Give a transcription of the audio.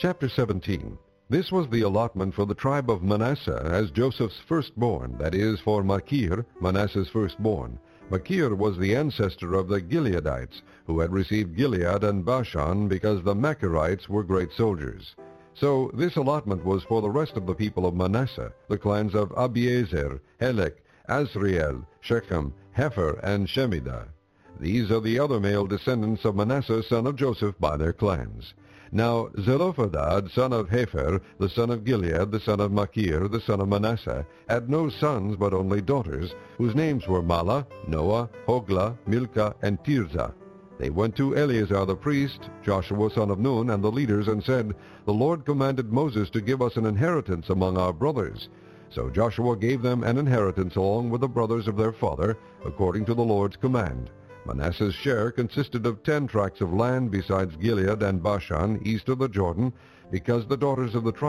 Chapter 17. This was the allotment for the tribe of Manasseh as Joseph's firstborn, that is, for Machir, Manasseh's firstborn. Machir was the ancestor of the Gileadites, who had received Gilead and Bashan because the Machirites were great soldiers. So this allotment was for the rest of the people of Manasseh, the clans of Abiezer, Helek, Asriel, Shechem, Hepher, and Shemidah. These are the other male descendants of Manasseh, son of Joseph, by their clans. Now Zelophehad, son of Hepher, the son of Gilead, the son of Machir, the son of Manasseh, had no sons but only daughters, whose names were Mahlah, Noah, Hoglah, Milcah, and Tirzah. They went to Eleazar the priest, Joshua son of Nun, and the leaders, and said, "The Lord commanded Moses to give us an inheritance among our brothers." So Joshua gave them an inheritance along with the brothers of their father, according to the Lord's command. Manasseh's share consisted of 10 tracts of land besides Gilead and Bashan east of the Jordan, because the daughters of the tribe